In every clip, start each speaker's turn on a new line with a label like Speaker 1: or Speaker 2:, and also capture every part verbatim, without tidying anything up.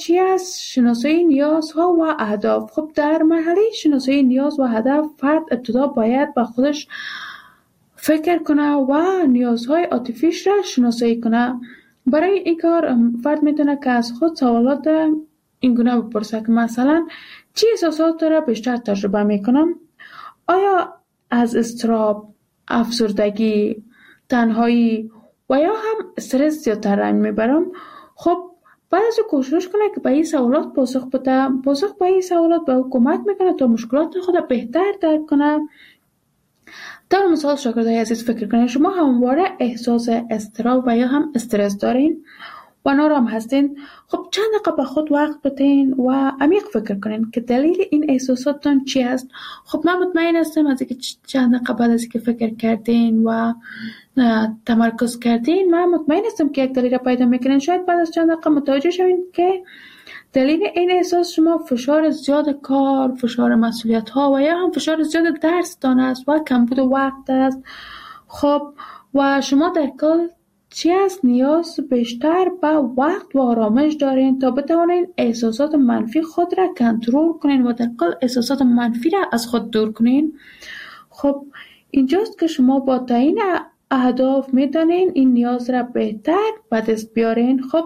Speaker 1: چی است؟ شناسایی نیازها و اهداف. خب در مرحله شناسایی نیاز و هدف فرد ابتدا باید به خودش فکر کنه و نیازهای عاطفیش را شناسایی کنه. برای این کار فرد میتونه که از خود سوالات این گونه بپرسه که مثلا چی احساسات را بیشتر تجربه میکنم؟ آیا از اضطراب، افسردگی، تنهایی و یا هم استرس زیادتر رنج میبرم؟ خب بعد از کوشش کنه که به این سوالات پاسخ بده. پاسخ به این سوالات به او کمک میکنه تا مشکلات خود بهتر درک کنه. در مثال شاگردای عزیز فکر کنید شما همواره احساس اضطراب و یا هم استرس دارین و نارام هستین. خب چند دقیقه به خود وقت بدین و عمیق فکر کنین که دلیل این احساساتتون چی است. خب من مطمئن هستم از اینکه چند دقیقه بعد از اینکه فکر کردین و تمرکز کردین، من مطمئن هستم که یک دلیل را پیدا میکنین. شاید بعد از چند دقیقه متوجه شوین که دلیل این احساس شما فشار زیاد کار، فشار مسئولیت ها و یا هم فشار زیاد درس دان است و کمبود وقت است. خب و شما در کل چی است؟ نیاز بیشتر به وقت و آرامش دارین تا بتوانین احساسات منفی خود را کنترل کنین و در کل احساسات منفی را از خود دور کنین. خب اینجاست که شما با تعیین اهداف میتونین این نیاز را بهتر به دست بیارین. خب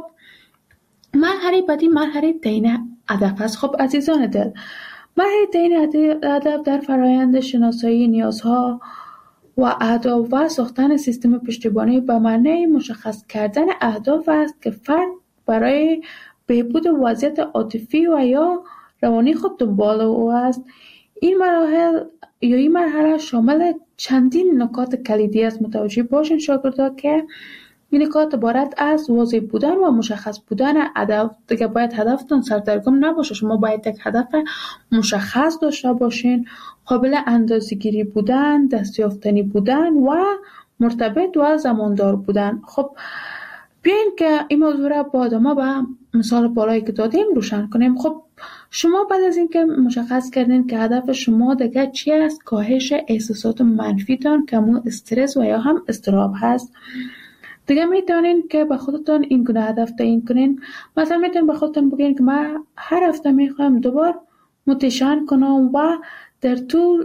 Speaker 1: مرحله بعدی مرحله تعیین هدف است. خب عزیزان دل، مرحله تعیین هدف در فرایند شناسایی نیازها و اهداف و ساختن سیستم پشتیبانی به معنی مشخص کردن اهداف است که فرد برای بهبود وضعیت عاطفی و یا روانی خود دنبال او است. این مراحل یا این مرحله شامل چندین نکات کلیدی است. متوجه باشین شاگردا که این نکات عبارت از واضح بودن و مشخص بودن هدف. دیگه باید هدفتون سردرگم نباشه. شما باید یک هدف مشخص داشته باشین، قابل اندازه‌گیری بودن، دستیافتنی بودن و مرتبط و زماندار بودن. خب بیاین که این موضوع را با ادامه به مثال بالایی که دادیم روشن کنیم. خب شما بعد از اینکه مشخص کردین که هدف شما دیگه چی است، کاهش احساسات منفیتان که همون استرس و یا هم اضطراب هست، دیگه میتونین که به خودتون این گونه هدف تعیین کنین. مثلا میتونین به خودتون بگین که من هر هفته میخوام دوبار موتیشن کنم و در طول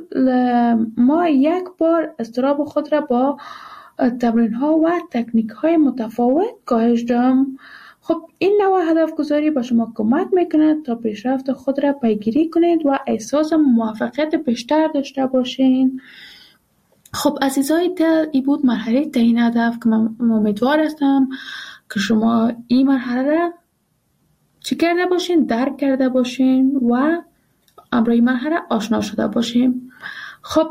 Speaker 1: ما یک بار اضطراب خود را با تمرین ها و تکنیک های متفاوت کاهش دهم. خب این نوع هدف گذاری به شما کمک میکنه تا پیشرفت خود را پیگیری کنید و احساس موفقیت بیشتر داشته باشین. خب عزیزای دل، این بود مرحله تعیین هدف که من امیدوار هستم که شما این مرحله را چی کرده باشین، درک کرده باشین و امروی مرحله آشنا شده باشین. خب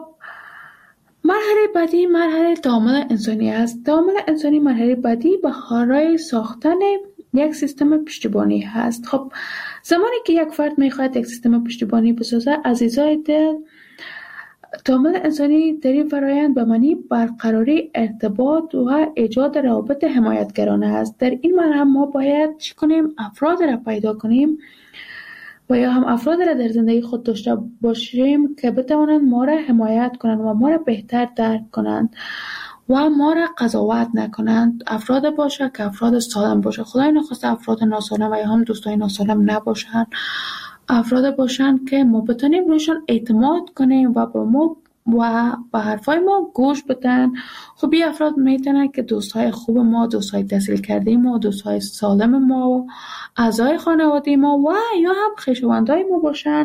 Speaker 1: مرحله بعدی مرحله تعامل انسانی است. تعامل انسانی مرحله بعدی به برای ساختن یک سیستم پشتیبانی هست. خب زمانی که یک فرد میخواهد یک سیستم پشتیبانی بسازه، عزیزای دل، تعامل انسانی در این فرایند به معنی برقراری ارتباط و ایجاد روابط حمایتگرانه است. در این مرحله ما باید چی کنیم؟ افراد را پیدا کنیم و یا هم افراد را در زندگی خود داشته باشیم که بتوانند ما را حمایت کنند و ما را بهتر درک کنند و ما را قضاوت نکنند. افراد باشه که افراد سالم باشه. خدای نخواسته افراد ناسالم و یا هم دوستای ناسالم نباشند. افراد باشن که ما بتونیم روشان اعتماد کنیم و با ما و با حرفای ما گوش بدن. خب این افراد میتونن که دوستای خوب ما، دوستای تحصیل کرده ما، دوستای سالم ما، اعضای خانواده ما و یا هم خویشاوندای ما باشن.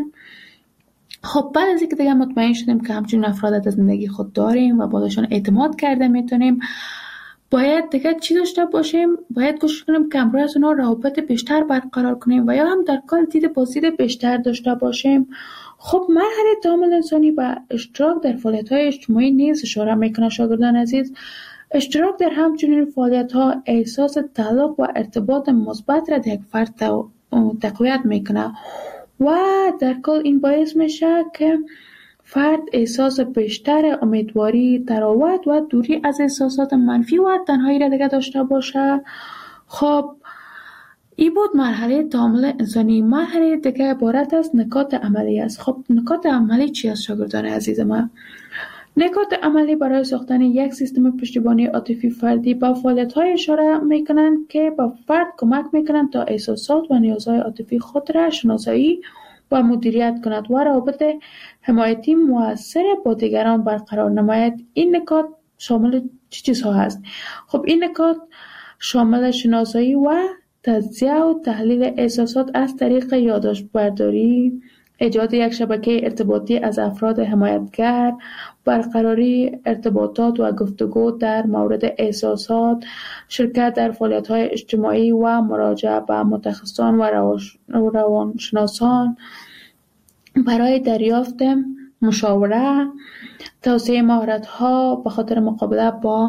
Speaker 1: خب بعد از اینکه دیگه مطمئن شدیم که همچین افراد در زندگی خود داریم و باشون اعتماد کرده میتونیم، باید دیگه چی داشته باشیم؟ باید کوشش کنیم که همراه از اونا روابط بیشتر برقرار کنیم و یا هم در کل دید بازدید بیشتر داشته باشیم. خب مرحله تعامل انسانی و اشتراک در فعالیت‌های اجتماعی نیز اشاره میکنه شاگردان عزیز. اشتراک در همچنین فعالیت‌ها احساس تعلق و ارتباط مثبت را در یک فرد تقویت میکنه و در کل این باعث میشه که فرد احساس بیشتر امیدواری، تراوت و دوری از احساسات منفی و تنهایی را دیگه داشته باشه. خب این بود مرحله تعامل انسانی. مرحله دیگه عبارت از نکات عملی است. خب نکات عملی چی است شاگردان عزیز من؟ نکات عملی برای ساختن یک سیستم پشتیبانی عاطفی فردی با فعالیت‌های اشاره می‌کنند که با فرد کمک می‌کنند تا احساسات و نیازهای عاطفی خود را شناسایی و مدیریت کند و روابط حمایتی مؤثر با دیگران برقرار نماید. این نکات شامل چه چیزها هست؟ خب این نکات شامل شناسایی و تجزیه و تحلیل احساسات از طریق یادداشت برداری، ایجاد یک شبکه ارتباطی از افراد حمایتگر، برقراری ارتباطات و گفتگو در مورد احساسات، شرکت در فعالیت‌های اجتماعی و مراجعه به متخصصان و روانشناسان برای دریافت مشاوره، توسعه مهارت‌ها به خاطر مقابله با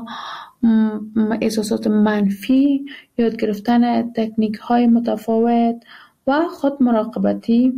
Speaker 1: احساسات منفی، یاد گرفتن تکنیک‌های متفاوت و خود مراقبتی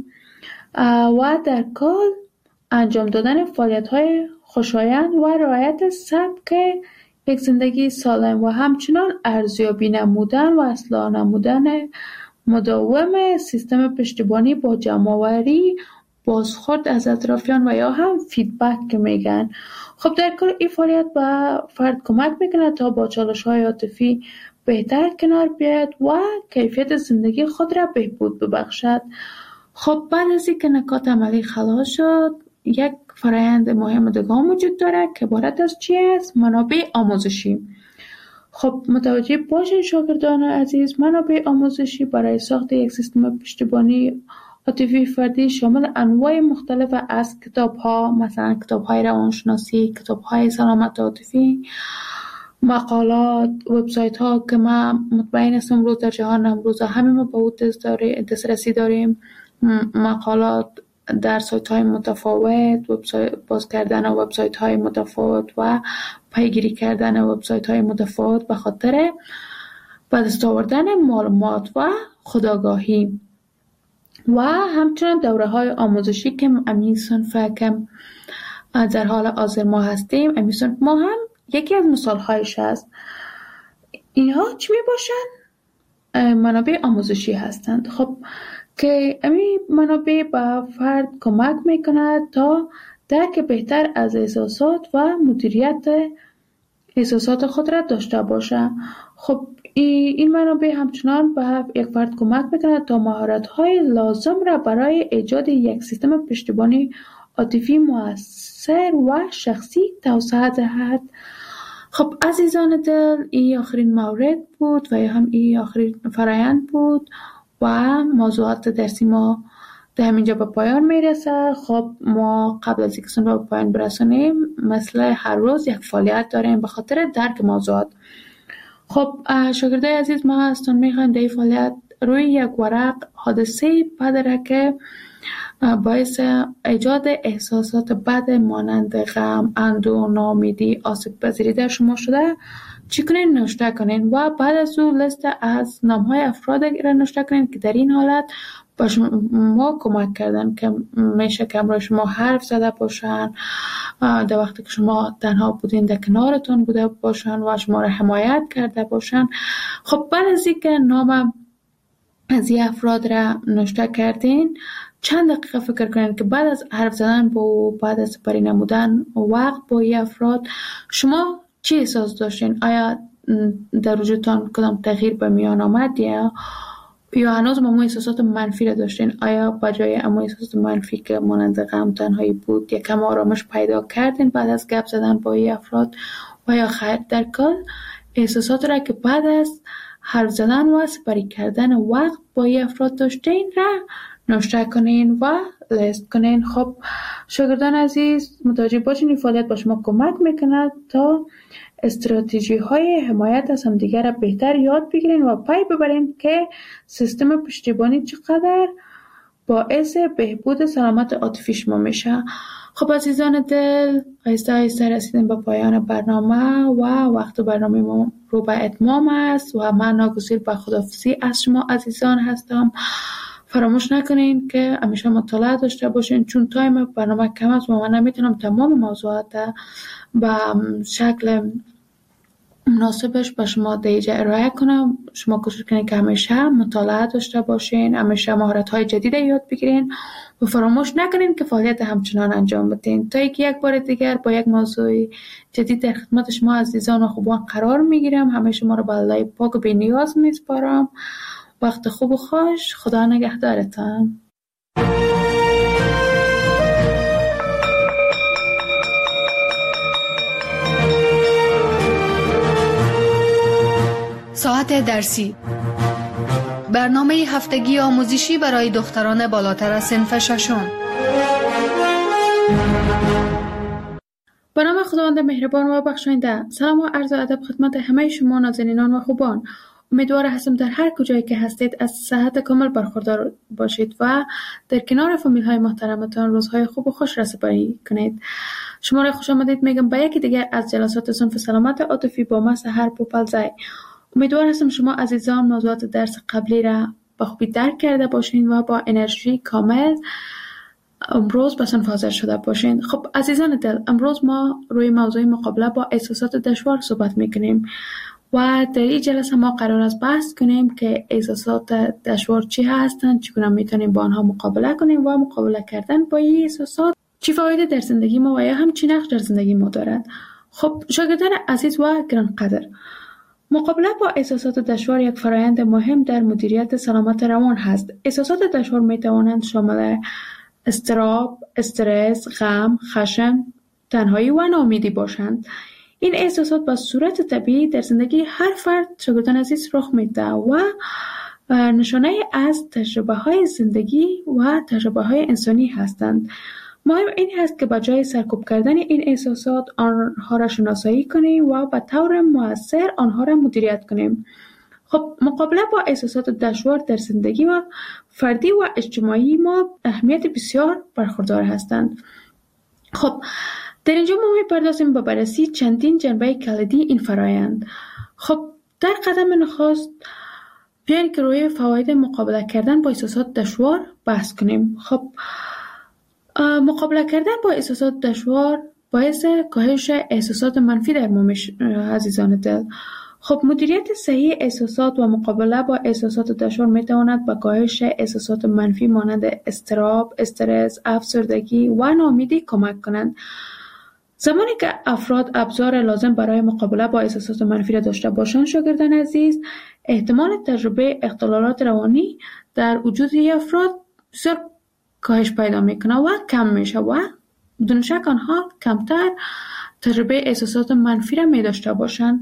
Speaker 1: و در کل انجام دادن فعالیت‌های خوشایند و رعایت سبک یک زندگی سالم و همچنان ارزیابی نمودن و اصلاح نمودن مداوم سیستم پشتیبانی با جمع‌آوری بازخورد از اطرافیان و یا هم فیدبک که میگن. خب در کل این فعالیت به فرد کمک میکنه تا با چالش‌های عاطفی بهتر کنار بیاید و کیفیت زندگی خود را بهبود ببخشد. خب بعد از اینکه نکات عملی خلاص شد، یک فرآیند مهم دیگه وجود داره که عبارت از چی است؟ منابع آموزشی. خب متوجه باشین شاگردان عزیز، منابع آموزشی برای ساخت یک سیستم پشتیبانی عاطفی فردی شامل انواع مختلف از کتاب‌ها، مثلا کتاب‌های روانشناسی، کتاب‌های سلامت عاطفی، مقالات، وبسایت‌ها که ما مطمئن هستم امروز در جهان امروز همه ما به اون دسترسی داریم، مقالات در سایت‌های متفاوت، وبسایت باز کردن وبسایت‌های متفاوت و پیگیری کردن وبسایت‌های متفاوت به خاطر به دست آوردن معلومات و خودآگاهی و همچنین دوره‌های آموزشی که امی صنف که در حال حاضر ما هستیم، امی صنف ما هم یکی از مثال‌هایش است. اینها چی میباشند؟ منابع آموزشی هستند. خب که امی منابع به فرد کمک میکند تا درک بهتر از احساسات و مدیریت احساسات خود را داشته باشه. خب این منابع همچنان به یک فرد کمک میکند تا مهارت‌های لازم را برای ایجاد یک سیستم پشتیبانی عاطفی مؤثر و شخصی توسعه دهد. خب عزیزان دل، این آخرین مورد بود و یا هم این آخرین فرآیند بود و موضوعات درسی ما در همینجا به پایان میرسه. خب ما قبل از اینکه سن به پایان برسونیم مثل هر روز یک فعالیت داریم به خاطر درک موضوعات. خب شاگردای عزیز، ما ازتون میخوایم در این فعالیت روی یک ورق حادثه بدره که باعث ایجاد احساسات بد مانند غم، اندوه، ناامیدی، آسیب پذیری در شما شده چی کنین؟ نوشته کنین و بعد از اون لیست از نامهای افراد را نوشته کنین که در این حالت با شما کمک کردن، که میشه که امروز شما حرف زده باشن در وقتی که شما تنها بودین، در کنارتون بوده باشن و شما را حمایت کرده باشن. خب بعد از اینکه نام از این افراد را نوشته کردین، چند دقیقه فکر کنین که بعد از حرف زدن با بعد از سپری نمودن وقت با این افراد شما چی احساس داشتین؟ آیا در وجودتان کدام تغییر به میان آمد یا یا هنوز همون احساسات منفی را داشتین؟ آیا بجای همون احساسات منفی که مانند غم، تنهایی بود یکم آرامش پیدا کردین بعد از گپ زدن با این افراد و یا خیر؟ در کل احساسات را که بعد از حرف زدن و سپری کردن وقت با این افراد داشتین را نوشته کنین و لیست کنین. خب شاگردان عزیز، متوجه باشین این فعالیت با شما کمک میکند تا استراتژی های حمایت از همدیگر را بهتر یاد بگیرین و پی ببرین که سیستم پشتیبانی چقدر باعث بهبود سلامت عاطفی شما میشه. خب عزیزان دل، آهسته آهسته رسیدیم به پایان برنامه و وقت برنامه ما رو به اتمام است و من ناگزیر به خداحافظی از شما عزیزان هستم. فراموش نکنین که همیشه مطالعه داشته باشین، چون تایم برنامه کم است و من نمیتونم تمام موضوعات به شکل مناسبش به شما دیجا ارائه کنم. شما کوشش کنید که همیشه مطالعه داشته باشین، همیشه مهارت های جدید یاد بگیرین و فراموش نکنین که فعالیت همچنان انجام بدین تا اینکه یک بار دیگر با یک موضوع جدید در خدمت شما عزیزان و خوبان قرار میگیرم. همه شما رو به الله پاک و بی‌نیاز میسپارم. وقت خوب و خوش. خدا نگهدارتان.
Speaker 2: ساعت درسی، برنامه هفتگی آموزشی برای دختران بالاتر از صنف ششم.
Speaker 1: به نام خداوند مهربان و بخشاینده. سلام و عرض ادب خدمت همه شما نازنینان و خوبان. امیدوار هستم در هر کجایی که هستید از صحت کامل برخوردار باشید و در کنار فامیل های محترمتان روزهای خوب و خوش را سپری کنید. شما را خوش آمدید میگم به یکی دیگر از جلسات صنف سلامت عاطفی با من سحر پوپلزی. امیدوار هستم شما عزیزان موضوعات درس قبلی را به خوبی درک کرده باشین و با انرژی کامل امروز به صنف حاضر شده باشین. خب عزیزان دل، امروز ما روی موضوع مقابله با احساسات دشوار صحبت میکنیم و در این جلسه ما قرار است بحث کنیم که احساسات دشوار چی هستند، چگونه میتونیم با آنها مقابله کنیم و مقابله کردن با این احساسات چی فایده در زندگی ما و یا هم چی نقش در زندگی ما دارد. خب شاگردان عزیز و گرانقدر، مقابله با احساسات دشوار یک فرآیند مهم در مدیریت سلامت روان هست. احساسات دشوار می توانند شامل اضطراب، استرس، غم، خشم، تنهایی و ناامیدی باشند. این احساسات به صورت طبیعی در زندگی هر فرد شاگردان عزیز رخ میده و نشانه از تجربه های زندگی و تجربه های انسانی هستند. مهم این هست که به جای سرکوب کردن این احساسات آنها را شناسایی کنیم و به طور مؤثر آنها را مدیریت کنیم. خب مقابله با احساسات دشوار در زندگی و فردی و اجتماعی ما اهمیت بسیار برخوردار هستند. خب در اینجا ما می‌پردازیم به بررسی چندین جنبه کلیدی این فرآیند. خب در قدم نخست بیاین که روی فواید مقابله کردن با احساسات دشوار بحث کنیم. خب مقابله کردن با احساسات دشوار باعث کاهش احساسات منفی در ما میشه عزیزان دل. خب مدیریت صحیح احساسات و مقابله با احساسات دشوار میتواند به کاهش احساسات منفی مانند اضطراب، استرس، افسردگی و ناامیدی کمک کنند. زمانی که افراد ابزار لازم برای مقابله با احساسات منفی را داشته باشند شاگردان عزیز، احتمال تجربه اختلالات روانی در وجود افراد بسیار کاهش پیدا میکنه و کم میشه و بدون شک آنها کمتر تجربه احساسات منفی را می داشته باشند.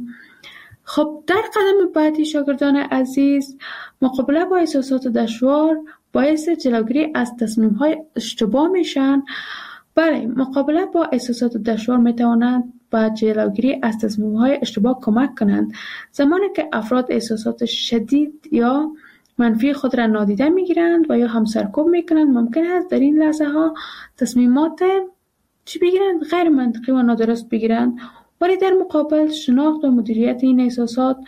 Speaker 1: خب در قدم بعدی شاگردان عزیز، مقابله با احساسات دشوار باعث جلوگیری از تصمیم های اشتباه میشن. بله، مقابله با احساسات دشوار میتوانند با جلوگیری از تصمیم های اشتباه کمک کنند. زمانی که افراد احساسات شدید یا منفی خود را نادیده میگیرند و یا هم سرکوب میکنند، ممکن است در این لحظه ها تصمیمات چی بگیرند غیر منطقی و نادرست بگیرند، ولی در مقابل شناخت و مدیریت این احساسات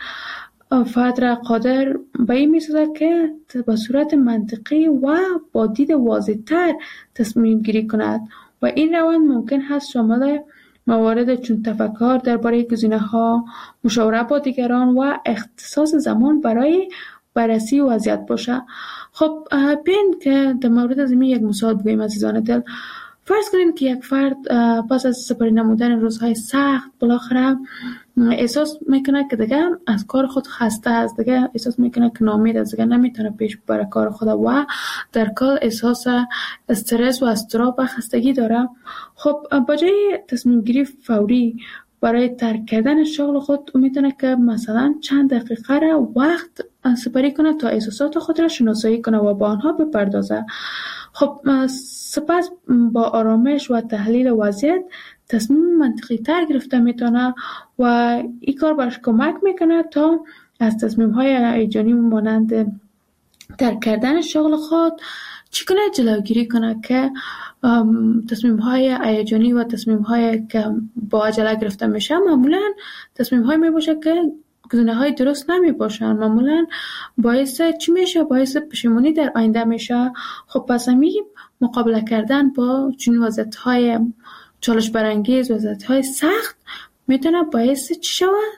Speaker 1: فرد را قادر به این میسازد که به صورت منطقی و با دید واضح‌تر تصمیم گیری کند و این روند ممکن است شامل موارد چون تفکر درباره گزینه‌ها، مشاوره با دیگران و اختصاص زمان برای بررسی وضعیت باشه. خب بیاین که در مورد از این یک مثال بگوییم عزیزان دل. فرض کنید که یک فرد پس از سپری نمودن روزهای سخت بالاخره احساس میکنه که دیگه از کار خود خسته است، دیگه احساس میکنه که ناامید است، دیگه نمیتونه پیش ببره کار خود و در کل احساس استرس و اضطراب و خستگی داره. خب با جای تصمیم گیری فوری برای ترک کردن شغل خود میتونه که مثلا چند دقیقه را وقت سپری کنه تا احساسات خود را شناسایی کنه و با آنها بپردازه. خب سپس با آرامش و تحلیل وضعیت تصمیم منطقی تر گرفته میتونه و این کار برش کمک میکنه تا از تصمیم های هیجانی مانند ترک کردن شغل خود چی کنه جلوگیری کنه که تصمیم های هیجانی و تصمیم های که با عجله گرفته میشه معمولا تصمیم های میباشه که گزینه های درست نمی باشن، معمولا باعث چی میشه؟ باعث پشیمانی در آینده میشه. خب پس همی مقابله کردن با چنین وضعیت های چالش برانگیز، وضعیت های سخت میتونه باعث چی شود؟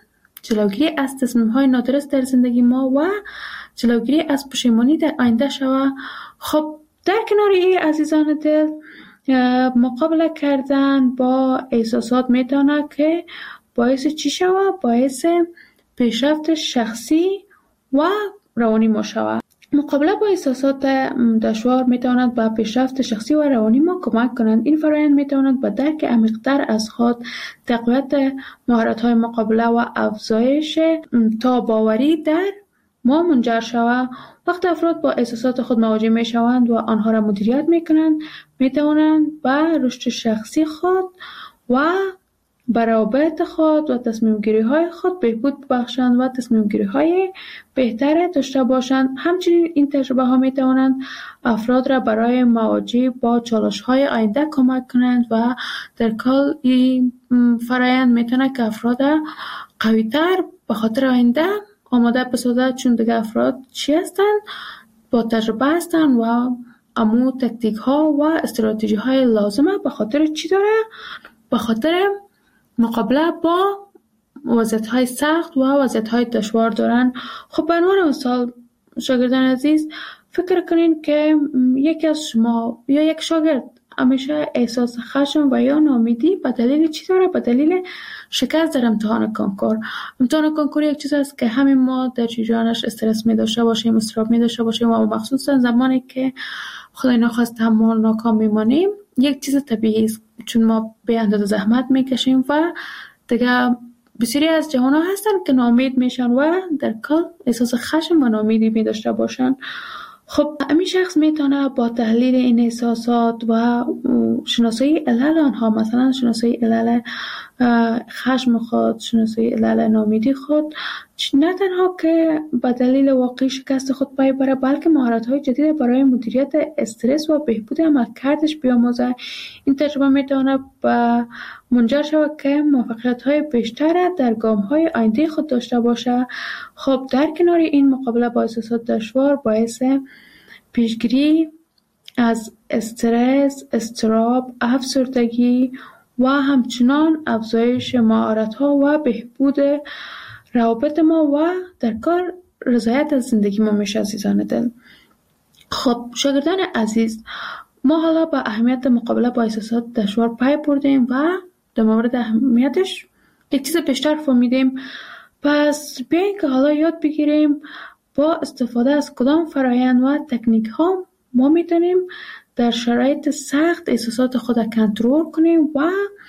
Speaker 1: جلوگیری از تصمیم‌های نادرست در زندگی ما و جلوگیری از پشیمانی در آینده شود. خب در کنار این عزیزان دل، مقابله کردن با احساسات میتونه که باعث چی شود؟ باعث پیشرفت شخصی و روانی ما شود. مقابله با احساسات دشوار میتواند به پیشرفت شخصی و روانی ما کمک کنند. این فرآیند میتواند به درک عمیق‌تر از خود، تقویت مهارت‌های مقابله و افزایش تاب‌آوری در ما منجر شود. وقتی افراد با احساسات خود مواجه میشوند و آنها را مدیریت میکنند، میتوانند به رشد شخصی خود و به روابط خود و تصمیم گیری های خود بهبود ببخشند و تصمیم گیری های بهتر داشته باشند. همچنین این تجربه ها می توانند افراد را برای مواجهه با چالش های آینده کمک کنند و در کل این فرآیند می تواند که افراد قوی تر به خاطر آینده آماده بسازد، چون دیگه افراد چی هستند؟ با تجربه هستند و امو تکتیک ها و استراتژی های لازمه به خاطر چی داره؟ به خاطر مقابله با وضعیت‌های سخت و وضعیت‌های دشوار دارن. خب به عنوان مثال شاگردان عزیز، فکر کنین که یکی از شما یا یک شاگرد همیشه احساس خشم و یا ناامیدی به دلیل چی داره؟ به دلیل شکست در امتحان کنکور. امتحان کنکور یک چیز است که همین ما در جریانش استرس می داشته باشیم، اضطراب می داشته باشیم و مخصوصا زمانی که خدای نخواسته ما ناکام میمانیم، یک چیز طبیعی است، چون ما به اندازه زحمت میکشیم و دیگه بسیاری از جوان ها هستن که ناامید میشن و در کل احساس خشم و ناامیدی می داشته باشن. خب همین شخص میتونه با تحلیل این احساسات و شناسایی علل آنها، مثلا شناسایی علل خشم خود، شناسایی علل ناامیدی خود، نه تنها که به دلیل واقعی شکست خود پی بره، بلکه مهارت‌های جدید برای مدیریت استرس و بهبود عملکردش بیاموزه. این تجربه میتونه به منجر شود که موفقیت‌های بیشتر در گام‌های آینده خود داشته باشه. خب در کنار این، مقابله با احساسات دشوار باعث پیشگیری از استرس، اضطراب، افسردگی و همچنان افزایش مهارت‌ها و بهبود روابط ما و در کار رضایت از زندگی ما میشه. عزیزان دل، خب شاگردان عزیز، ما حالا با اهمیت مقابله با احساسات دشوار پی بردیم و در مورد اهمیتش یک چیز بیشتر فهمیدیم. پس بیایید که حالا یاد بگیریم با استفاده از کدام فرآیند و تکنیک ها ما میتونیم در شرایط سخت احساسات خود کنترل کنیم و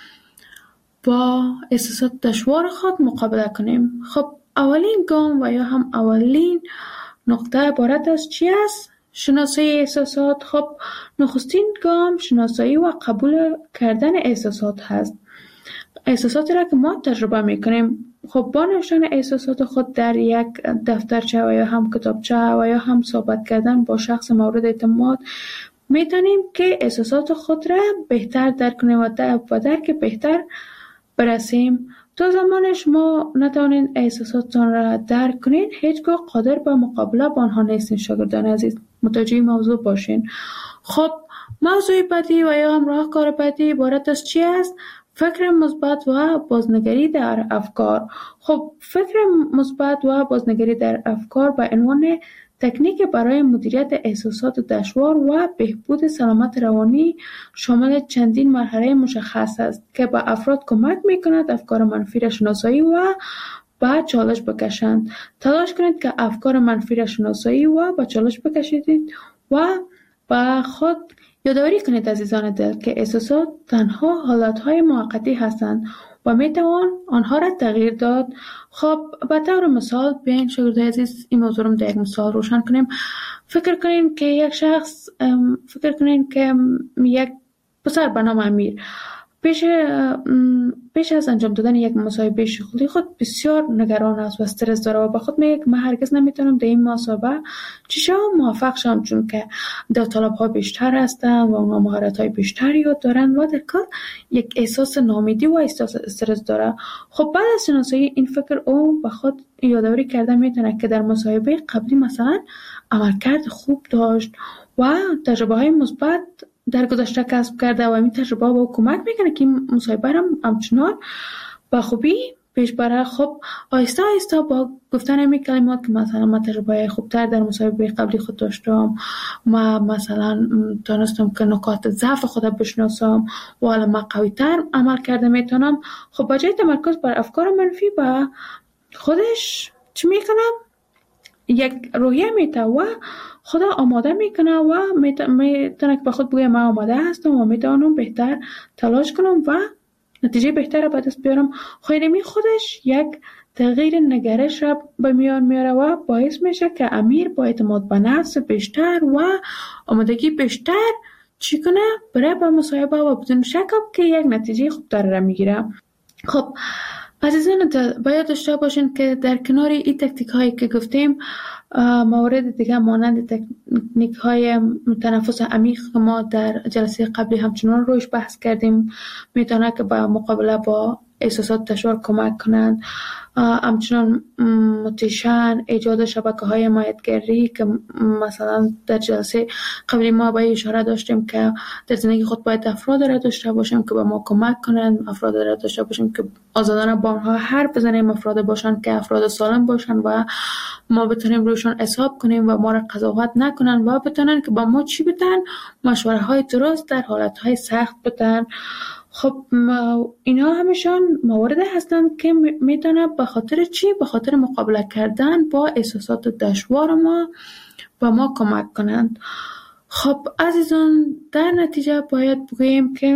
Speaker 1: با احساسات دشوار خود مقابله کنیم. خب اولین گام و یا هم اولین نقطه عبارت از چی است؟ شناسایی احساسات. خب نخستین گام شناسایی و قبول کردن احساسات هست. احساساتی را که ما تجربه میکنیم، خب با نوشتن احساسات خود در یک دفترچه و یا هم کتابچه و یا هم صحبت کردن با شخص مورد اعتماد میتونیم که احساسات خود را بهتر درک کنیم و در درک بهتر برسیم. تا زمان شما نتوانید احساساتتان را درک کنید، هیچگاه قادر به مقابله با آنها نیستین. شاگردان عزیز، متوجه موضوع باشین. خب موضوع بعدی و یا هم راهکار بعدی عبارت از چی است؟ فکر مثبت و بازنگری در افکار. خب فکر مثبت و بازنگری در افکار به عنوان تکنیک برای مدیریت احساسات دشوار و بهبود سلامت روانی شامل چندین مرحله مشخص است که به افراد کمک می‌کند افکار منفی را شناسایی و به چالش بکشند. تلاش کنید که افکار منفی را شناسایی و به چالش بکشید و به خود یادآوری کنید عزیزان دل که احساسات تنها حالتهای موقتی هستند و میتوان آنها را تغییر داد. خب به طور مثال بیاین شاگردای عزیز این موضوع رو در یک مثال روشن کنیم. فکر کنین که یک شخص فکر کنین که یک پسر به نام امیر پیش پیش از انجام دادن یک مصاحبه شغلی خود بسیار نگران است و استرس داره و به خود میگه من هرگز نمیتونم در این مصاحبه چی شم موفق شم، چون که داوطلب ها بیشتر هستن و اونا مهارت های بیشتری یاد دارن و در کار یک احساس ناامیدی و احساس استرس داره. خب بعد از شناسایی این فکر او به خود یادآوری کرده میتونه که در مصاحبه قبلی مثلا عملکرد خوب داشت و تجربه های مثبت در گذشته کسب کرده و این تجربه با کمک میکنه که این مصاحبه هم همچنان با خوبی پیش بره. خب آیسته آیسته با گفتن همین کلمات که مثلا من تجربه خوبتر در مصاحبه قبلی خود داشتم، ما مثلا تونستم که نکات ضعف خود بشناسم و حالا من قوی‌تر عمل کرده میتونم. خب با جای تمرکز بر افکار منفی با خودش چی میکنم؟ یک روحیه میته و خدا آماده میکنه و میتونه که به خود بگه من آماده هستم و میتونم بهتر تلاش کنم و نتیجه بهتر به دست بیارم. خیلی خودش یک تغییر نگرش را به میان میاره و باعث میشه که امیر با اعتماد به نفس بیشتر و آمادگی بیشتر چی کنه؟ برای به مصاحبه و بدون شک که یک نتیجه خوبتر را میگیره. خب عزیزان باید داشته باشین که در کنار این تکتیک هایی که گفتیم موارد دیگه مانند تکنیک های تنفس عمیق که ما در جلسه قبلی همچنان روش بحث کردیم میتونه که با مقابله با احساسات دشوار کمک کنند. همچنان موتیشن، ایجاد شبکه های حمایتگری که مثلا در جلسه قبلی ما به اشاره داشتیم که در زندگی خود باید افراد را داشته باشیم که به ما کمک کنند، افراد را داشته باشیم که آزادانه با آنها حرف بزنیم، افراد باشند که افراد سالم باشند و ما بتونیم روشان حساب کنیم و ما را قضاوت نکنن و بتونن که با ما چی بدن، مشوره های درست در حالت های سخت بدن. خب اینا همشان موارد هستند که میتونه به خاطر چی؟ به خاطر مقابله کردن با احساسات دشوار ما با ما کمک کنند. خب عزیزان در نتیجه باید بگوییم که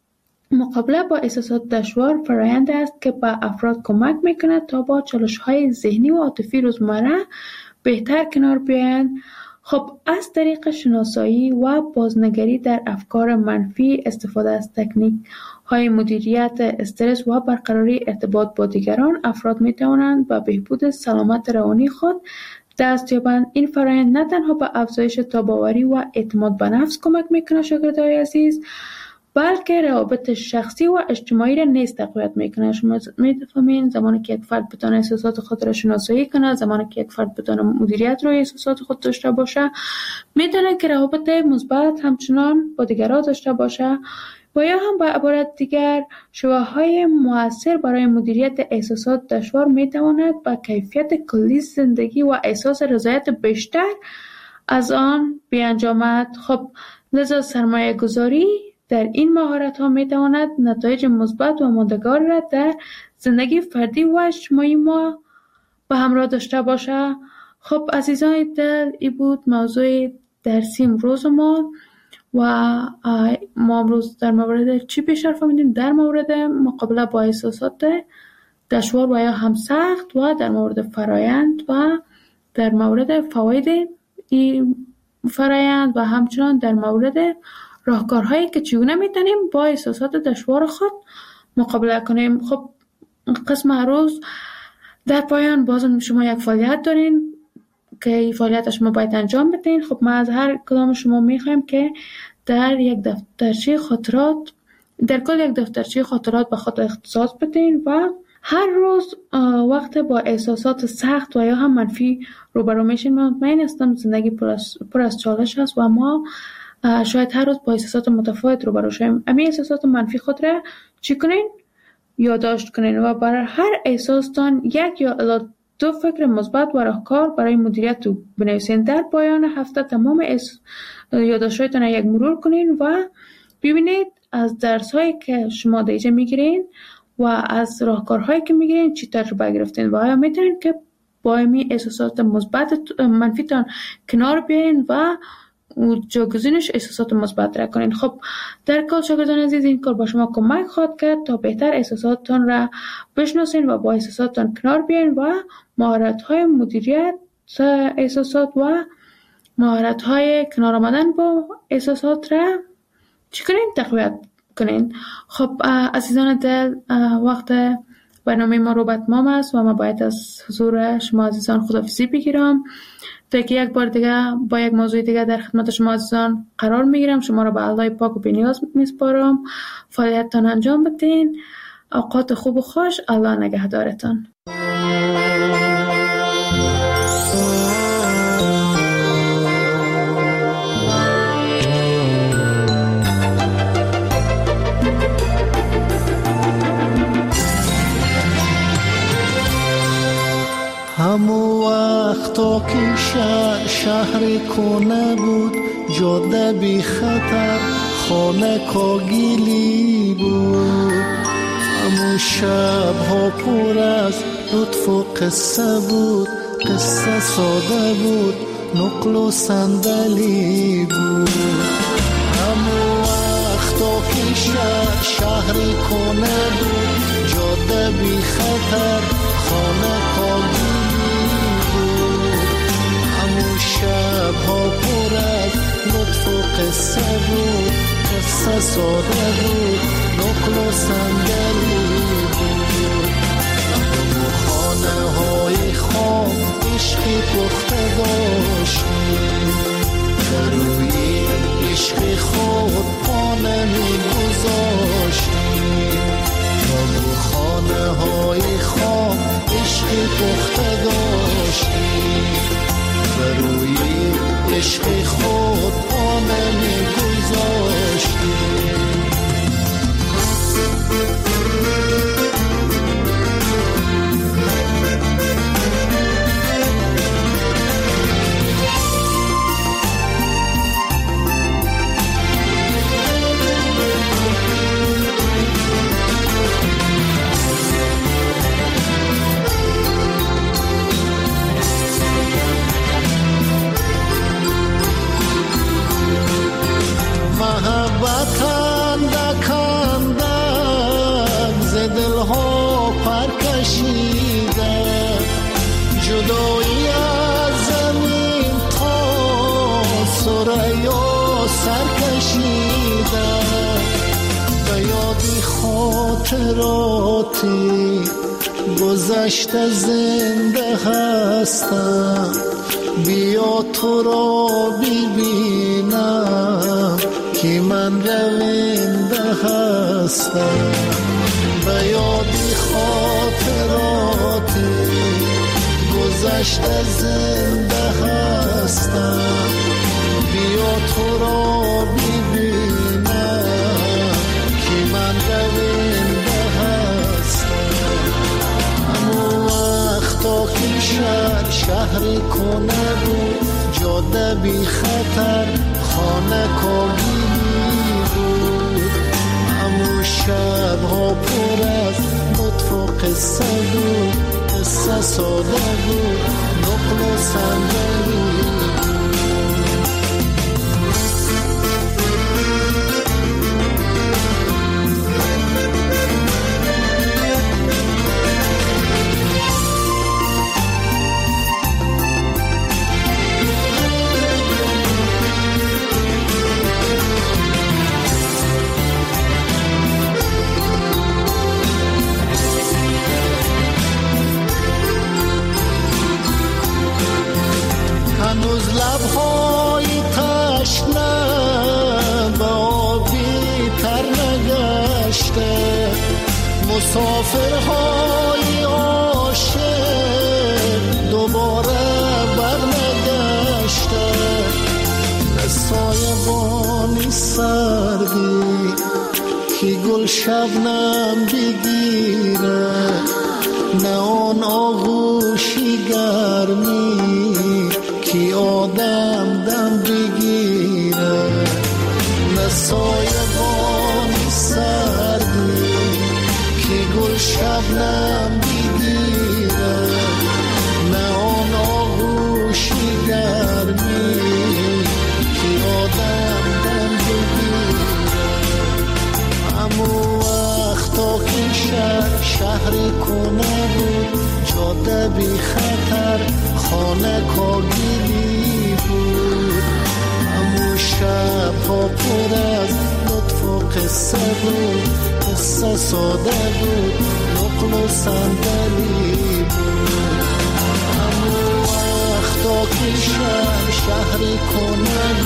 Speaker 1: مقابله با احساسات دشوار فرآیند است که به افراد کمک میکنه تا با چالش‌های ذهنی و عاطفی روزمره بهتر کنار بیایند. خب از طریق شناسایی و بازنگری در افکار منفی، استفاده از تکنیک های مدیریت استرس و برقراری ارتباط با دیگران، افراد می توانند به بهبود سلامت روانی خود دست یابند. این فرآیند نه تنها به افزایش تاب‌آوری و اعتماد به نفس کمک میکنه شاگردای عزیز، بلکه روابط شخصی و اجتماعی را نیز تقویت میکنه. شما میفهمین زمانی که یک فرد بتونه احساسات خود را شناسایی کنه، زمانی که یک فرد بتونه مدیریت روی احساسات خود داشته باشه، میتونه که روابط مثبت همچنان با دیگران داشته باشه و یا هم به عبارت دیگر شواهدهای مؤثر برای مدیریت احساسات دشوار میتواند به کیفیت کلی زندگی و احساس رضایت بیشتر از آن بیانجامد. خب لذا سرمایه گذاری در این مهارت ها می تواند نتایج مثبت و ماندگار را در زندگی فردی و اجتماعی ما به همراه داشته باشه. خب عزیزان دل، این بود موضوع درسی امروز ما و ما امروز در مورد چی بیشتر فهمیدیم؟ در مورد مقابله با احساسات دشوار و یا هم سخت و در مورد فرایند و در مورد فواید این فرایند و همچنان در مورد راهکارهایی که چگونه میتونیم با احساسات دشوار خود مقابله کنیم. خب قسم هر روز در پایان بازم شما یک فعالیت دارین که این فعالیت شما باید انجام بدین. خب ما از هر کدام شما میخوایم که در یک دفترچه خاطرات در کل یک دفترچه خاطرات به خود اختصاص بدین و هر روز وقت با احساسات سخت و یا هم منفی روبرو میشین. من مطمئن هستم زندگی پر از, پر از چالش است و ما شاید هر روز با احساسات متفاوت روبرو شویم. امی احساسات منفی خود را چی کنین؟ یادداشت کنین و برای هر احساستان یک یا الی دو فکر مثبت و راهکار برای مدیریت رو بنویسین. در پایان هفته تمام یادداشت‌هایتان را یک مرور کنین و ببینید از درس‌هایی که شما دیجا میگیرین و از راهکارهایی که میگیرین چی تجربه گرفتین و آیا میتونین که با امی احساسات مثبت منفیتان کنار بیاین و جاگزینش احساسات مثبت را کنین. خب در کل شاگردان عزیز این کار با شما کمک خواهد کرد تا بهتر احساساتتان را بشناسین و با احساساتتان کنار بیاین و مهارت‌های مدیریت احساسات و مهارت‌های کنار آمدن با احساسات را چی کنین؟ تقویت کنین. خب عزیزان دل، وقت برنامه ما رو به اتمام است و ما باید از حضور شما عزیزان خداحافظی بگیرم تا که یک بار دیگه با یک موضوع دیگه در خدمت شما عزیزان قرار میگیرم. شما را به الله پاک و بی‌نیاز میسپارم. فعالیتتان انجام بدین. اوقات خوب و خوش. الله نگهدارتان.
Speaker 3: جاده بی خطر خانه کاگیلی بود. همون شب ها پر از لطف و قصه بود، قصه ساده بود، نقل و صندلی بود. همون وقتا که شهر شهری کنه بود، جاده بی خطر خانه کاگیلی بود. همون شب ها پر از لطف و قصه بود، قصه ساده بود، نقل و صندلی بود. همون خانه های خام عشقی پخته داشتیم، در روی عشق خود پا نمی گذاشتیم. همون خانه های خام عشقی پخته داشتیم، در روی عشق خود پا نمی گذاشتیم. محبتان دکندم ز دلها پر کشیده، جدایی از زمین تا ثریا سر کشیده. به یادی خاطراتی گذشته زنده هستم، بیا تو را ببینم که من رونده هستم. به یادی خاطراتی گذشته زنده هستم، بیا تو را ببینم که من رونده هستم. همون وقتا که شهر شهری کنه بود، جاده بی خطر خانه کاگیلی بود. همون شب ها پر از لطف و قصه بود، قصه ساده بود، نقل و صندلی هنوز لبهای تشنه به آبی تر نگشته، مسافرهای عاشق دوباره برنگشته. نه سایبانی سردی که گل شبنم بگیره، نه آن آغوشی گرمی که آدم دم بگیره. نه سایبانی سردی که گل شبنم بگیره، نه آن آغوشی گرمی که آدم دم بگیره. همون وقتا که شهر شهری کنه بود، جاده بی خطر خانه کاگیلی بود. همون شب ها پر از لطف و قصه بود، قصه ساده بود، نقل و صندلی بود. همون وقتا که شهر شهری کنه